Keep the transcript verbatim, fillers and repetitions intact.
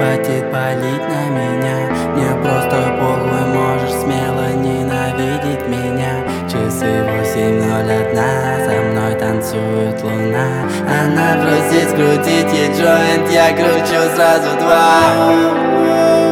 хватит палить на меня. Мне просто похуй, можешь смело ненавидеть меня. Часы восемь ноль один, со мной танцует луна. Она просит скрутить ей джойнт, я кручу сразу два.